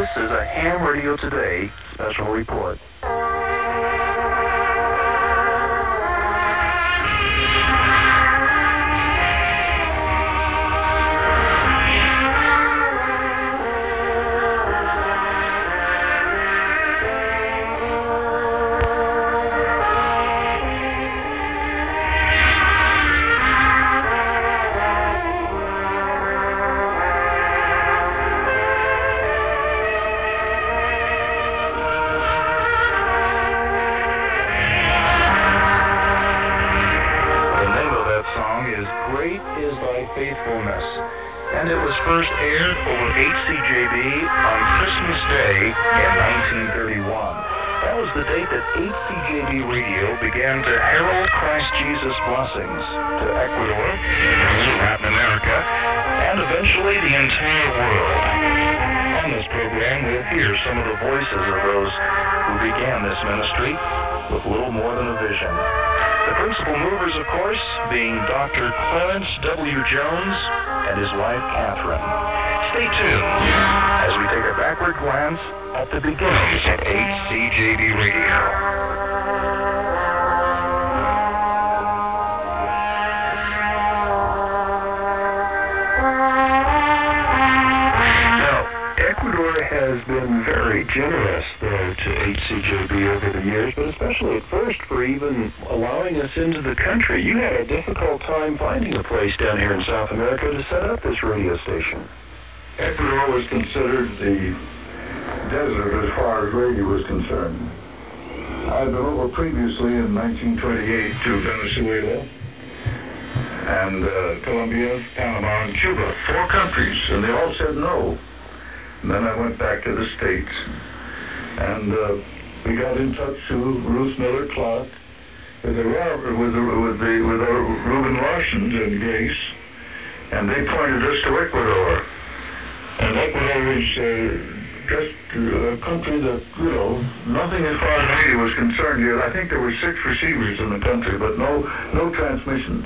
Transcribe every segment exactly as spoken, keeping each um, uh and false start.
is a Ham Radio Today special report. Faithfulness, and it was first aired over H C J B on Christmas Day in nineteen thirty-one. That was the date that H C J B Radio began to herald Christ Jesus' blessings to Ecuador, Latin America, and eventually the entire world. On this program, we'll hear some of the voices of those who began this ministry with little more than a vision. The principal movers, of course, being Doctor Clarence W. Jones and his wife, Catherine. Stay tuned as we take a backward glance at the beginnings of H C J B Radio. Has been very generous, though, to H C J B over the years, but especially at first for even allowing us into the country. You had a difficult time finding a place down here in South America to set up this radio station. Ecuador was considered the desert as far as radio was concerned. I'd been over previously in nineteen twenty-eight to Venezuela and uh, Colombia, Panama, and Cuba, four countries, and they all said no. And then I went back to the States, and uh, we got in touch with Ruth Miller Clark, with the with the with the with the Reuben Larson and Grace, and they pointed us to Ecuador. And Ecuador is uh, just a country that, you know, nothing as far as radio was concerned here. I think there were six receivers in the country, but no no transmissions.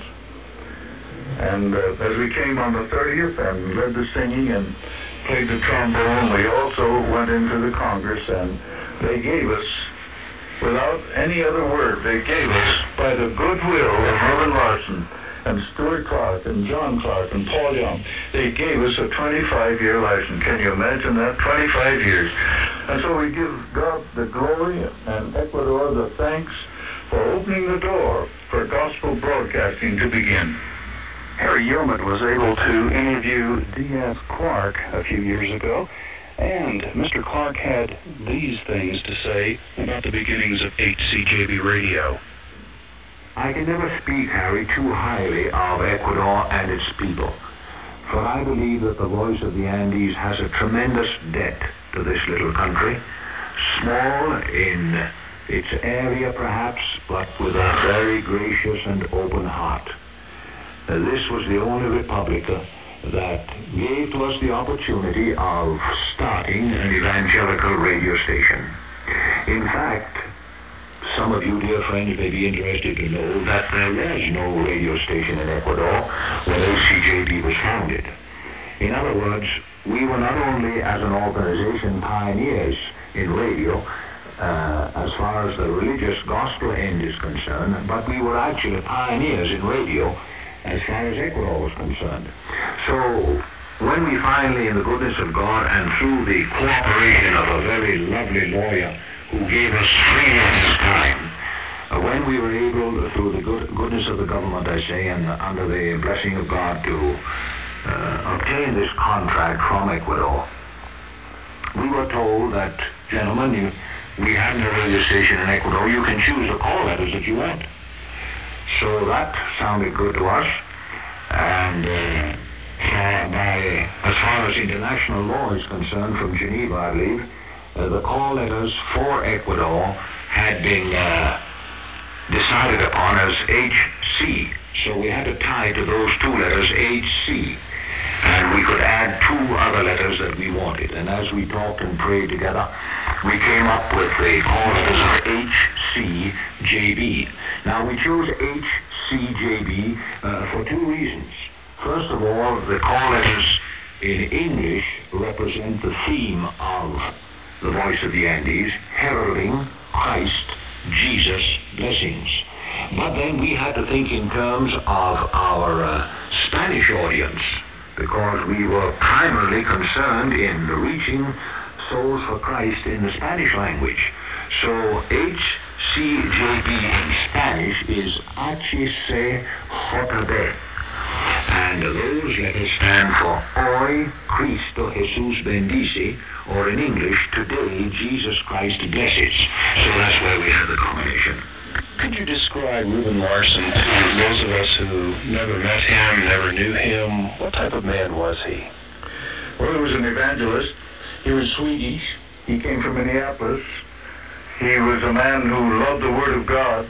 And uh, as we came on the thirtieth and led the singing and played the trombone, we also went into the Congress, and they gave us, without any other word, they gave us, by the goodwill of Reuben Larson and Stuart Clark and John Clark and Paul Young, they gave us a twenty-five year license. Can you imagine that? twenty-five years. And so we give God the glory and Ecuador the thanks for opening the door for gospel broadcasting to begin. Harry Yeoman was able to interview D S Clark a few years ago, and Mister Clark had these things to say about the beginnings of H C J B Radio. I can never speak, Harry, too highly of Ecuador and its people, for I believe that the voice of the Andes has a tremendous debt to this little country, small in its area perhaps, but with a very gracious and open heart. Uh, this was the only republic uh, that gave to us the opportunity of starting an evangelical radio station. In fact, some of you, dear friends, may be interested to know that there was no radio station in Ecuador when H C J B was founded. In other words, we were not only as an organization pioneers in radio, uh, as far as the religious gospel end is concerned, but we were actually pioneers in radio as far as Ecuador was concerned. So when we finally, in the goodness of God and through the cooperation of a very lovely lawyer who gave us freely his time, uh, when we were able, through the good, goodness of the government, I say, and under the blessing of God, to uh, obtain this contract from Ecuador, we were told that, gentlemen, you, we have no radio station in Ecuador. You can choose the call letters that you want. So that sounded good to us, and uh, for by, as far as international law is concerned, from Geneva, I believe, uh, the call letters for Ecuador had been uh, decided upon as H C. So we had to tie to those two letters H C, and we could add two other letters that we wanted. And as we talked and prayed together, we came up with the call letters of H C J B. Now, we chose H C J B uh, for two reasons. First of all, the call letters in English represent the theme of the Voice of the Andes, heralding Christ, Jesus, blessings. But then we had to think in terms of our uh, Spanish audience, because we were primarily concerned in reaching souls for Christ in the Spanish language. So H C J B in Spanish is H C J B. And those letters stand for Hoy Cristo Jesús bendice, or in English, Today Jesus Christ blesses. So that's why we have the combination. Could you describe Reuben Larson to those of us who never met him, never knew him? What type of man was he? Well, he was an evangelist. He was Swedish. He came from Minneapolis. He was a man who loved the Word of God.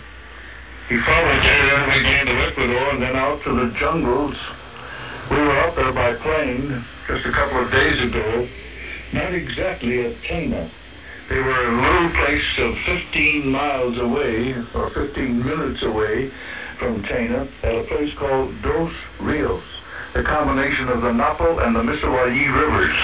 He followed there all the way down to Ecuador and then out to the jungles. We were up there by plane just a couple of days ago, not exactly at Tena. They were a little place of fifteen miles away, or fifteen minutes away from Tena, at a place called Dos Rios, the combination of the Napo and the Misuayi rivers.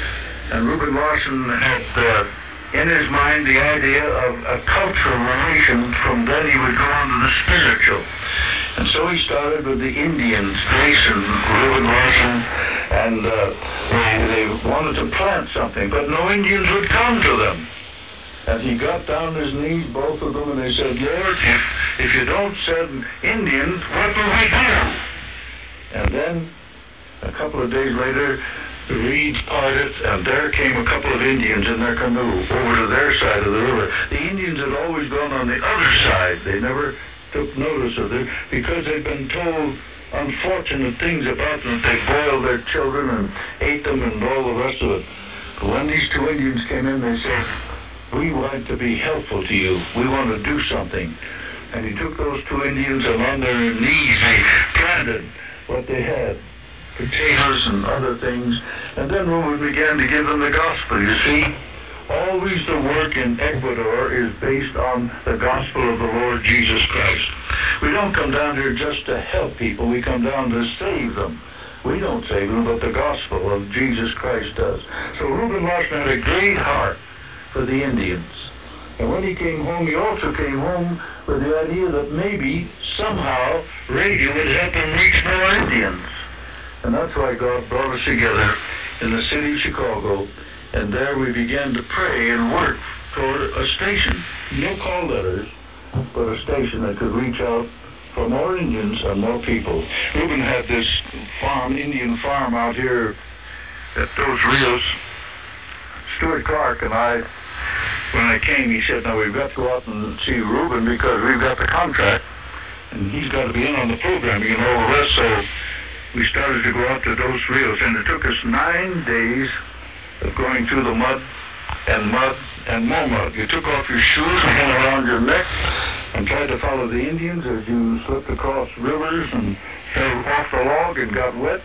And Reuben Larson had uh, in his mind the idea of a cultural relation. From then he would go on to the spiritual. And so he started with the Indians, Jason, Reuben Larson, and uh, they, they wanted to plant something, but no Indians would come to them. And he got down on his knees, both of them, and they said, Lord, if, if you don't send Indians, what will we do? And then, a couple of days later, the reeds parted, and there came a couple of Indians in their canoe over to their side of the river. The Indians had always gone on the other side. They never took notice of it because they'd been told unfortunate things about them. They boiled their children and ate them and all the rest of it. But when these two Indians came in, they said, we want to be helpful to you. We want to do something. And he took those two Indians, and on their knees they planted what they had, potatoes and other things. And then Reuben began to give them the gospel. You see, always the work in Ecuador is based on the gospel of the Lord Jesus Christ. We don't come down here just to help people. We come down to save them. We don't save them, but the gospel of Jesus Christ does. So Reuben Larson had a great heart for the Indians. And when he came home, he also came home with the idea that maybe, somehow, radio would help him reach more Indians. And that's why God brought us together in the city of Chicago, and there we began to pray and work toward a station. No call letters, but a station that could reach out for more Indians and more people. Reuben had this farm, Indian farm out here at Dos Rios. Stuart Clark and I, when I came, he said, now we've got to go out and see Reuben because we've got the contract, and he's got to be in on the programming and all the rest. So we started to go out to Dos Rios, and it took us nine days of going through the mud and mud and more mud. You took off your shoes and hung around your neck and tried to follow the Indians as you slipped across rivers and fell off the log and got wet.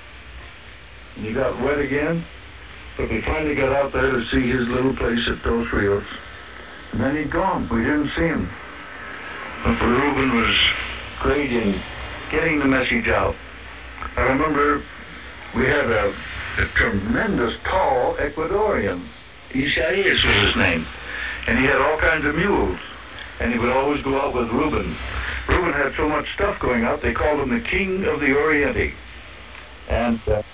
And you got wet again. But we finally got out there to see his little place at Dos Rios. And then he'd gone. We didn't see him. But Reuben was great in getting the message out. I remember we had a, a tremendous tall Ecuadorian. Isaias was his name. And he had all kinds of mules. And he would always go out with Reuben. Reuben had so much stuff going out, they called him the King of the Oriente. And uh,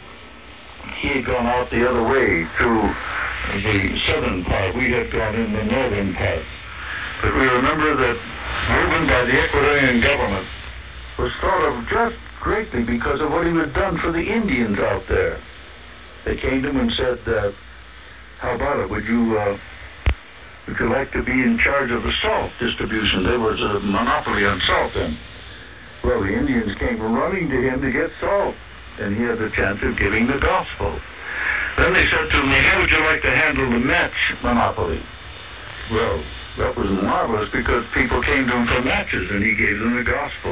he had gone out the other way through the southern part. We had gone in the northern part. But we remember that Reuben, by the Ecuadorian government, was thought of just greatly because of what he had done for the Indians out there. They came to him and said, uh, how about it? Would you, uh, would you like to be in charge of the salt distribution? There was a monopoly on salt then. Well, the Indians came running to him to get salt, and he had the chance of giving the gospel. Then they said to him, how would you like to handle the match monopoly? Well, that was marvelous because people came to him for matches, and he gave them the gospel.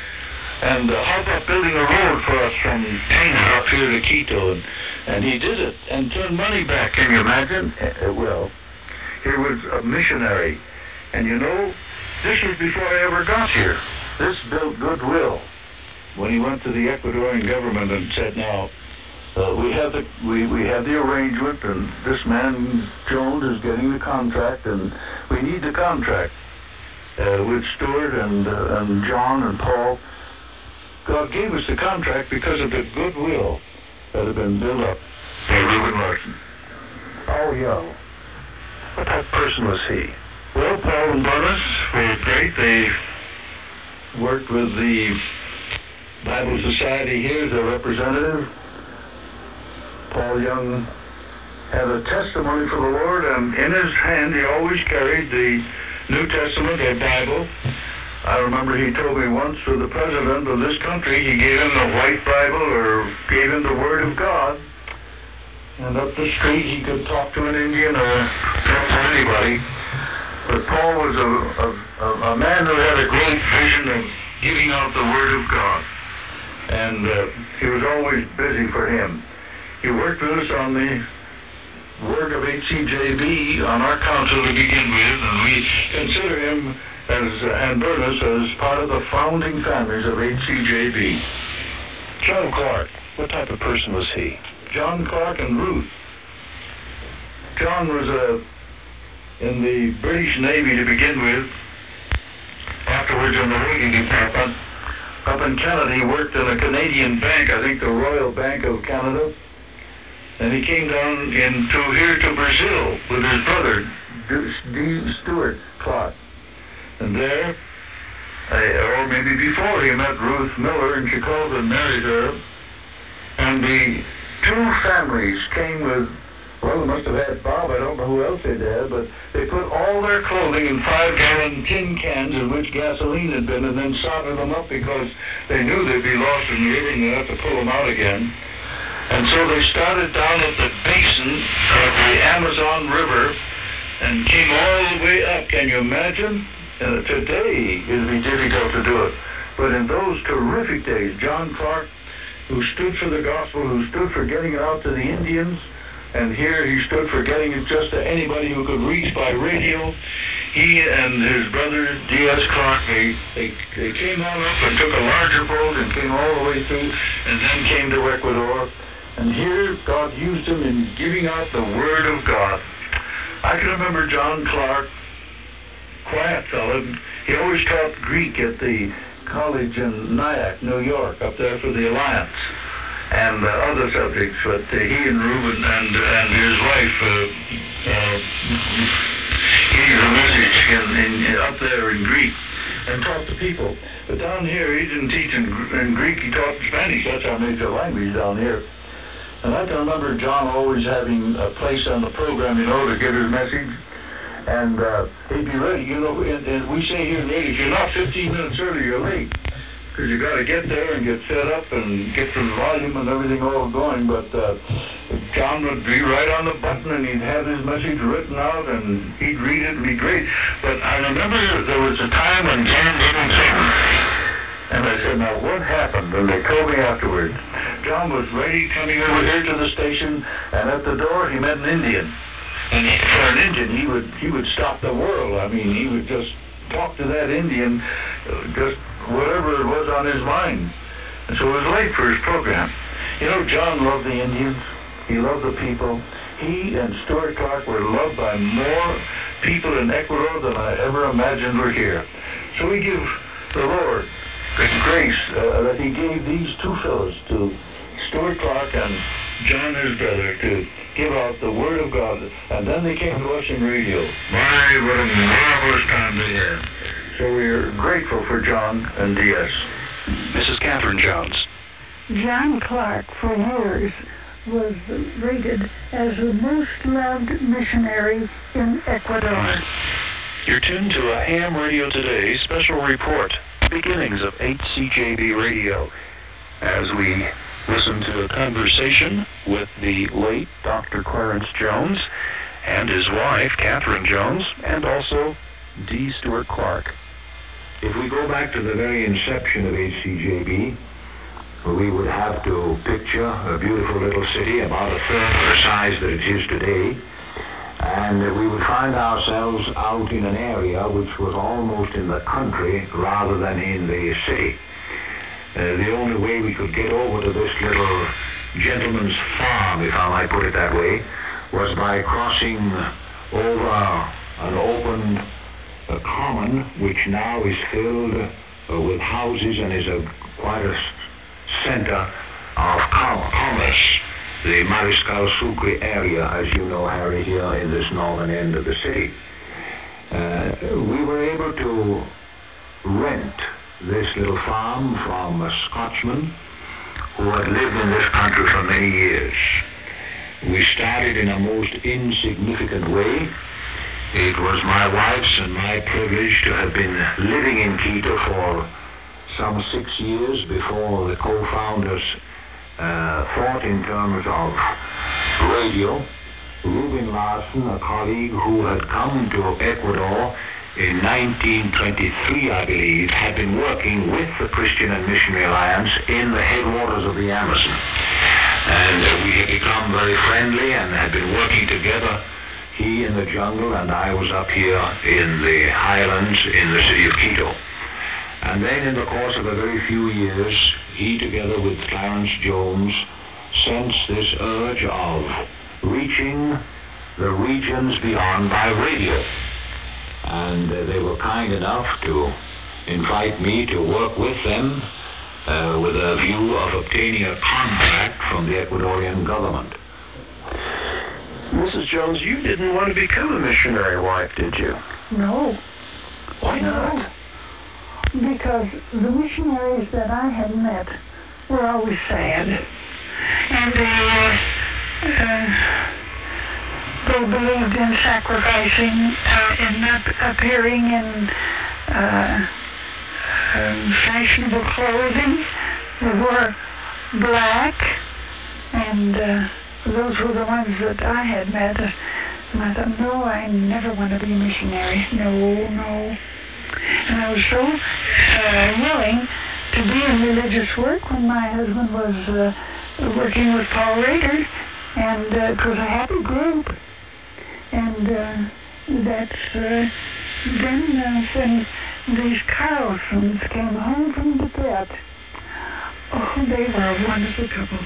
And uh, how about building a road for us from Tena up here to Quito? And, and he did it and turned money back. Can you imagine? Uh, well, here was a missionary. And you know, this was before I ever got here. This built goodwill. When he went to the Ecuadorian government and said, now, Uh, we have the we, we have the arrangement, and this man Jones is getting the contract, and we need the contract uh, with Stuart and uh, and John and Paul. God gave us the contract because of the goodwill that had been built up by Reuben Larson. Paul Young. What type of person was he? Well, Paul and Burnis were great. They worked with the Bible Society here as a representative. Paul Young had a testimony for the Lord, and in his hand he always carried the New Testament or Bible. I remember he told me once for the president of this country, he gave him the white Bible or gave him the Word of God. And up the street he could talk to an Indian or talk to anybody. But Paul was a, a, a man who had a great vision of giving out the Word of God. And uh, he was always busy for him. He worked with us on the work of H C J B on our council to begin with, and we consider him as, uh, and Burnis as part of the founding families of H C J B. John Clark. What type of person was he? John Clark and Ruth. John was uh, in the British Navy to begin with. Afterwards in the rigging department. Up in Canada, he worked in a Canadian bank, I think the Royal Bank of Canada. And he came down into here to Brazil with his brother, D. Stuart Clark. And there, uh, or maybe before, he met Ruth Miller in Chicago and married her. And the two families came with, well, they must have had Bob, I don't know who else they'd had, but they put all their clothing in five-gallon tin cans in which gasoline had been, and then soldered them up because they knew they'd be lost in the river and they'd have to pull them out again. And so they started down at the basin of the Amazon River and came all the way up. Can you imagine? Uh, today it would be difficult to do it. But in those terrific days, John Clark, who stood for the gospel, who stood for getting it out to the Indians, and here he stood for getting it just to anybody who could reach by radio. He and his brother, D S Clark, they, they, they came on up and took a larger boat and came all the way through and then came to Ecuador. And here God used him in giving out the Word of God. I can remember John Clark, quiet fellow. He always taught Greek at the college in Nyack, New York, up there for the Alliance, and uh, other subjects. But uh, he and Reuben and and his wife uh, uh, gave a message in, in, up there in Greek and taught the people. But down here, he didn't teach in, in Greek. He taught Spanish. That's our major language down here. And I can remember John always having a place on the program, you know, to give his message. And uh, he'd be ready, you know, and, and we say here in the if you're not fifteen minutes early, you're late. Because you got to get there and get set up and get the volume and everything all going. But uh, John would be right on the button and he'd have his message written out and he'd read it and be great. But I remember there was a time when John didn't sing. And I said, now what happened? And they told me afterwards. John was ready, coming over here to the station, and at the door he met an Indian. And he, for an Indian, he would he would stop the world. I mean, he would just talk to that Indian, uh, just whatever it was on his mind. And so it was late for his program. You know, John loved the Indians. He loved the people. He and Stuart Clark were loved by more people in Ecuador than I ever imagined were here. So we give the Lord the grace uh, that he gave these two fellows, to Stuart Clark and John, his brother, to give out the Word of God. And then they came to us in radio. My, what a marvelous time they had. So we're grateful for John and D S Missus Catherine Jones. John Clark, for years, was rated as the most loved missionary in Ecuador. You're tuned to a Ham Radio Today special report, beginnings of H C J B Radio, as we listen to a conversation with the late Doctor Clarence Jones and his wife, Catherine Jones, and also D. Stuart Clark. If we go back to the very inception of H C J B, we would have to picture a beautiful little city about a third of the size that it is today, and we would find ourselves out in an area which was almost in the country rather than in the city. Uh, the only way we could get over to this little gentleman's farm, if I might put it that way, was by crossing over an open uh, common, which now is filled uh, with houses and is a quite a center of com- commerce. The Mariscal Sucre area, as you know, Harry, here in this northern end of the city. Uh, we were able to rent this little farm from a Scotchman who had lived in this country for many years. We started in a most insignificant way. It was my wife's and my privilege to have been living in Quito for some six years before the co-founders uh, thought in terms of radio. Reuben Larson, a colleague who had come to Ecuador in nineteen twenty-three, I believe, had been working with the Christian and Missionary Alliance in the headwaters of the Amazon. And uh, we had become very friendly and had been working together, he in the jungle and I was up here in the highlands in the city of Quito. And then in the course of a very few years, he together with Clarence Jones sensed this urge of reaching the regions beyond by radio. And uh, they were kind enough to invite me to work with them uh, with a view of obtaining a contract from the Ecuadorian government. Missus Jones, you didn't want to become a missionary wife, did you? No. Why not? No. Because the missionaries that I had met were always sad. And they, uh, uh, they believed in sacrificing, uh, in not appearing in uh, um, fashionable clothing. They wore black, and uh, those were the ones that I had met. And I thought, no, I never want to be a missionary. No, no. And I was so uh, willing to be in religious work when my husband was uh, working with Paul Rader, and uh, it was a happy group. And uh, that's uh, then uh, when these Carlsons came home from Tibet. Oh, they were a wonderful couple.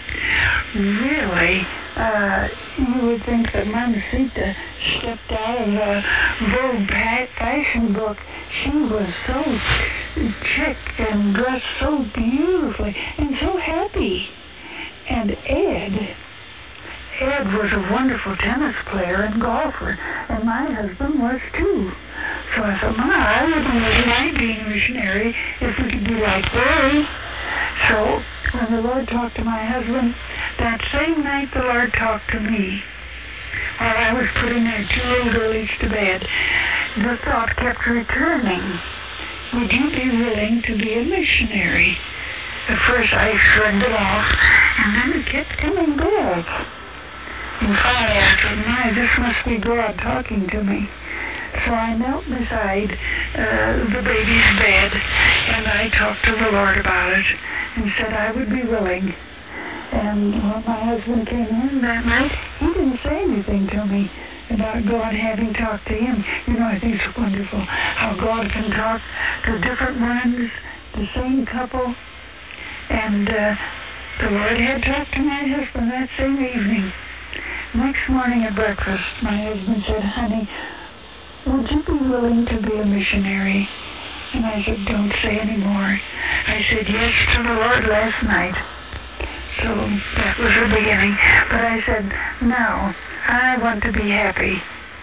Really, uh, you would think that Mamacita stepped out of a Vogue fashion book. She was so chic and dressed so beautifully and so happy. And Ed, Ed was a wonderful tennis player and golfer, and my husband was too. So I thought, Ma, I wouldn't mind being a missionary if we could be like they. So when the Lord talked to my husband, that same night the Lord talked to me. While I was putting our two little girlies to bed, the thought kept returning. Would you be willing to be a missionary? At first I shrugged it off, and then it kept coming back. And finally I thought, my, this must be God talking to me. So I knelt beside uh, the baby's bed, and I talked to the Lord about it, and said I would be willing. And when my husband came in that night, he didn't say anything to me about God having talked to him. You know, I think it's wonderful how God can talk to different ones, the same couple. And uh, the Lord had talked to my husband that same evening. Next morning at breakfast, my husband said, honey, would you be willing to be a missionary? And I said, don't say any more. I said yes to the Lord last night. So that was the beginning. But I said, no, I want to be happy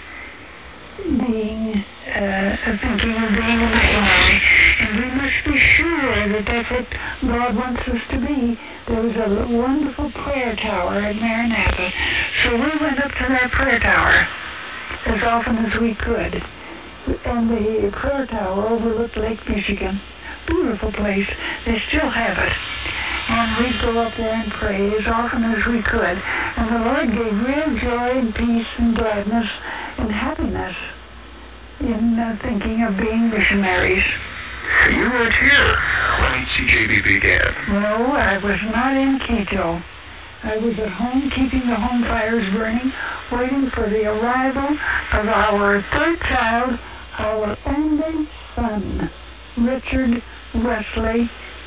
being, uh, thinking of being a missionary. And we must be sure that that's what God wants us to be. There was a wonderful prayer tower at Maranatha. So we went up to that prayer tower as often as we could. And the prayer tower overlooked Lake Michigan. Beautiful place. They still have it. And we'd go up there and pray as often as we could. And the Lord gave real joy and peace and gladness and happiness in uh, thinking of being missionaries. You weren't here when H C J B began. No, I was not in Quito. I was at home keeping the home fires burning, waiting for the arrival of our third child, our only son, Richard Wesley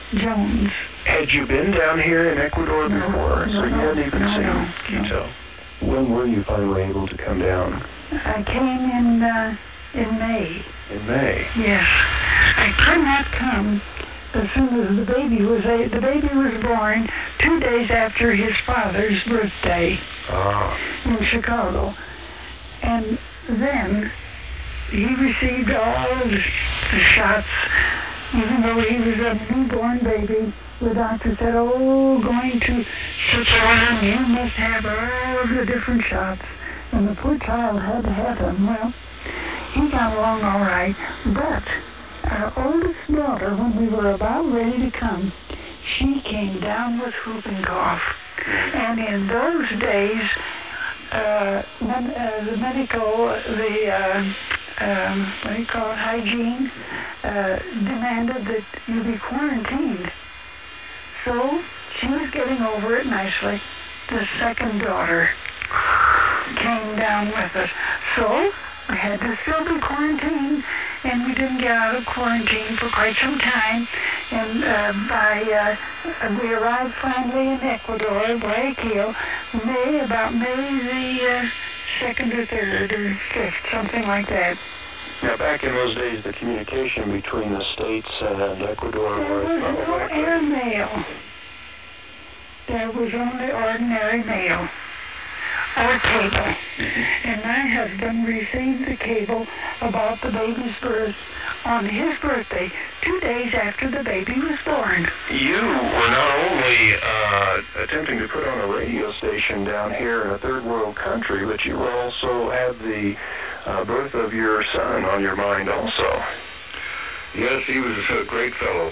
Jones. Had you been down here in Ecuador No, before? no, so you no, hadn't even no, seen no, Quito. When were you finally able to come down? I came in uh, in May. In May. Yes. I could not come as soon as the baby was a, the baby was born two days after his father's birthday Ah. in Chicago. And then he received all the, the shots, even though he was a newborn baby. The doctor said, oh, going to Switzerland, you must have all of the different shots. And the poor child had to have them. Well, he got along all right, but our oldest daughter, when we were about ready to come, she came down with whooping cough. And in those days, uh, men, uh, the medical, the, uh, um, what do you call it, hygiene, uh, demanded that you be quarantined. So she was getting over it nicely. The second daughter came down with us. So we had to still be quarantined, and we didn't get out of quarantine for quite some time. And uh, by uh, we arrived finally in Ecuador, Guayaquil, May, about May the uh, second or third or fifth, something like that. Now, back in those days, the communication between the States and Ecuador There was was no probably... airmail. There was only ordinary mail or cable. And my husband received the cable about the baby's birth on his birthday, two days after the baby was born. You were not only uh, attempting to put on a radio station down here in a third world country, but you also had the uh, birth of your son on your mind also. Yes, he was a great fellow.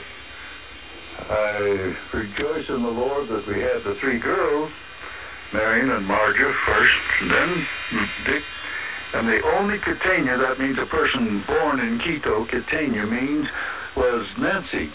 I rejoice in the Lord that we had the three girls, Marion and Marja first, and then Dick. And the only Quiteña, that means a person born in Quito, Quiteña means, was Nancy.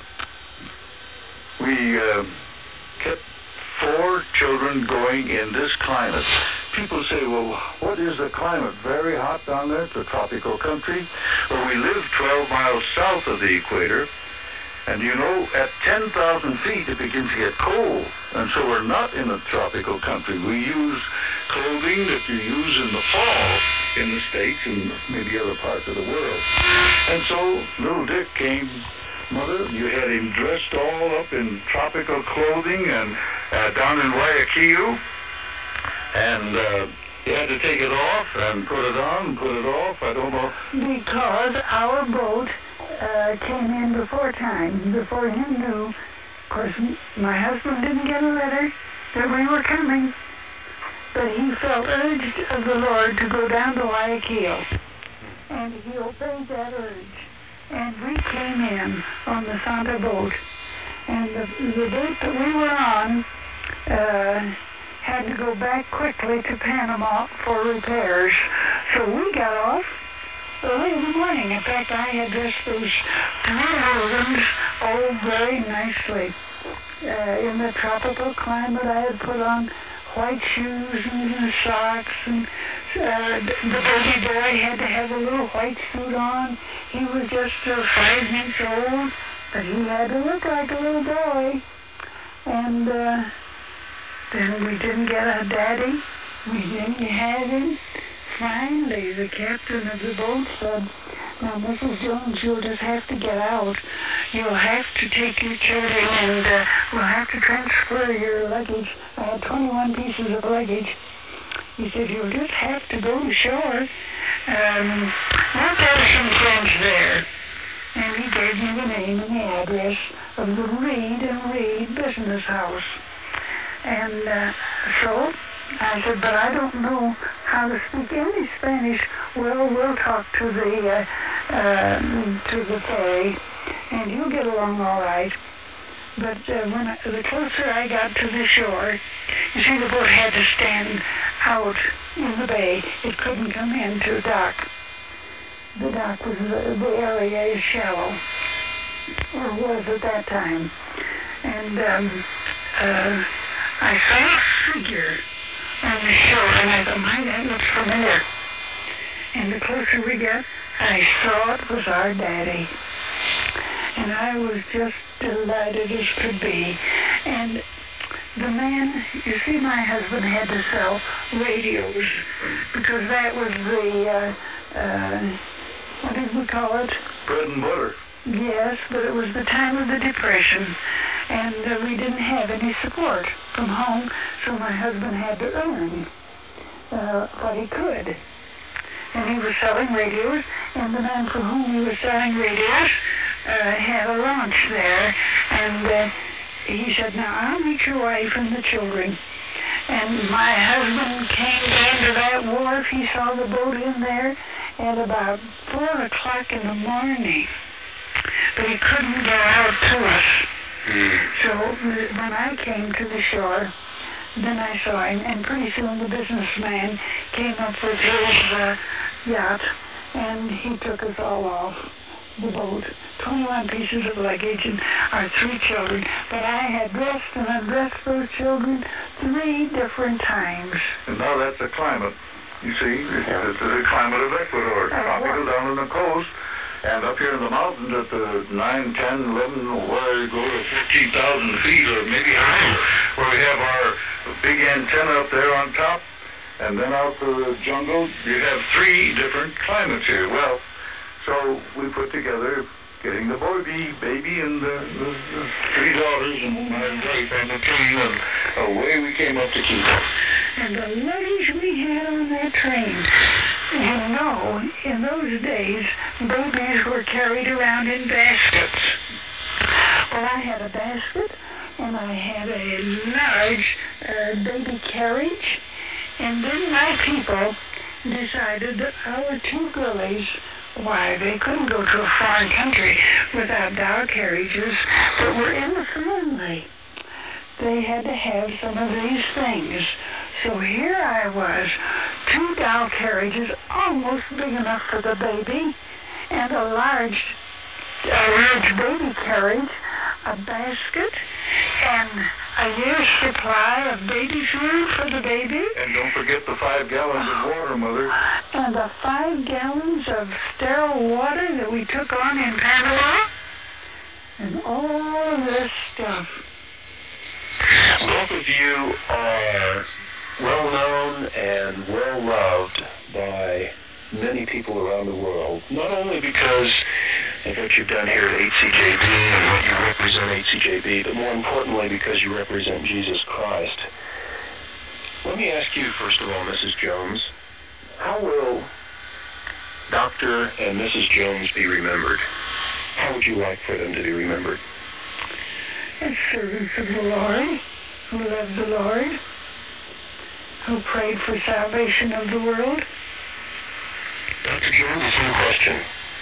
We uh, kept four children going in this climate. People say, well, what is the climate? Very hot down there? It's a tropical country. Well, we live twelve miles south of the equator. And you know, at ten thousand feet, it begins to get cold. And so we're not in a tropical country. We use clothing that you use in the fall in the States and maybe other parts of the world. And so little Dick came, Mother, you had him dressed all up in tropical clothing and uh, down in Guayaquil. And uh, you had to take it off and put it on and put it off. I don't know. Because our boat uh, came in before time, before he knew. Of course, my husband didn't get a letter that we were coming, but he felt urged of the Lord to go down to Guayaquil, and he obeyed that urge. And we came in on the Santa boat, and the, the boat that we were on uh, had to go back quickly to Panama for repairs. So we got off early in the morning. In fact, I had dressed those three Logans oh very nicely. Uh, in the tropical climate, I had put on white shoes and socks, and uh, the baby boy had to have a little white suit on. He was just uh, five months old, but he had to look like a little boy. And uh, then we didn't get a daddy. We didn't have him. Finally, the captain of the boat said, now, Missus Jones, you'll just have to get out. You'll have to take your children, and uh, we'll have to transfer your luggage. I had twenty-one pieces of luggage. He said, you'll just have to go to shore. Um, we'll have some friends there. And he gave me the name and the address of the Reed and Reed Business House. And uh, so I said, but I don't know how to speak any Spanish. Well, we'll talk to the uh, uh, to the ferry, and you'll get along all right. But uh, when I, the closer I got to the shore, you see, the boat had to stand out in the bay. It couldn't come into the dock. The dock was the, the area is shallow, or was at that time, and um, uh, I saw a figure on the shore, and I thought, my, that looks familiar. And the closer we got, I saw it was our daddy. And I was just delighted as could be. And the man, you see, my husband had to sell radios because that was the, uh, uh, what did we call it? Bread and butter. Yes, but it was the time of the Depression, and uh, we didn't have any support from home, so my husband had to earn uh, what he could. And he was selling radios, and the man for whom he was selling radios uh, had a launch there, and uh, he said, now I'll meet your wife and the children. And my husband came down to that wharf. He saw the boat in there at about four o'clock in the morning, but he couldn't go out to us. Mm. So uh, when I came to the shore, then I saw him, and pretty soon the businessman came up with his uh, yacht, and he took us all off the boat. twenty-one pieces of luggage and our three children. But I had dressed and undressed those children three different times. And now that's the climate. You see, it's the climate of Ecuador. Tropical down on the coast. And up here in the mountains at the nine, ten, eleven, where you go to fifteen thousand feet or maybe higher, where we have our big antenna up there on top. And then out to the jungle, you have three different climates here. Well, so we put together getting the baby, baby and the, the, the three daughters and my wife and the train, and away we came up to Quito. And the luggage we had on that train. You know, in those days, babies were carried around in baskets. Well, I had a basket, and I had a large uh, baby carriage, and then my people decided that our two girlies, why, they couldn't go to a foreign country without doll carriages, but were in the family. They had to have some of these things. So here I was, two doll carriages almost big enough for the baby, and a large, a large baby carriage, a basket, and a year's supply of baby food for the baby. And don't forget the five gallons of water, Mother. And the five gallons of sterile water that we took on in Panama. And all of this stuff. Both of you are well-known and well-loved by many people around the world, not only because of what you've done here at H C J B and what you represent H C J B, but more importantly because you represent Jesus Christ. Let me ask you, first of all, Missus Jones, how will Doctor and Missus Jones be remembered? How would you like for them to be remembered? As servants of the Lord, who loved the Lord, who prayed for salvation of the world. Doctor Jones, the same question.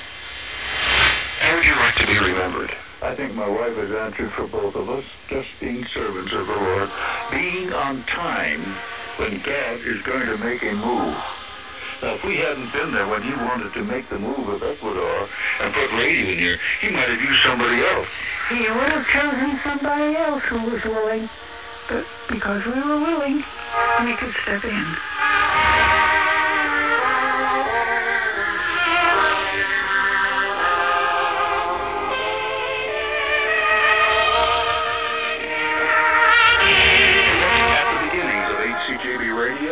How would you like to be remembered? I think my wife has answered for both of us, just being servants of the Lord, being on time when God is going to make a move. Now, if we hadn't been there when he wanted to make the move of Ecuador and put radio in here, he might have used somebody else. He would have chosen somebody else who was willing, but because we were willing, we could step in.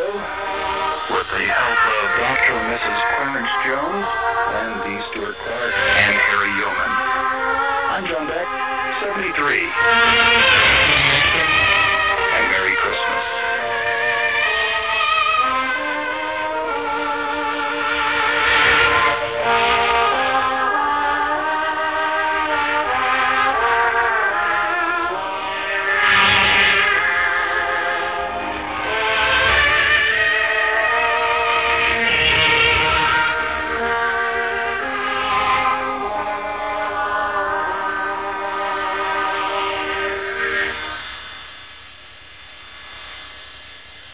With the help of Doctor and Missus Clarence Jones and D. Stuart Clark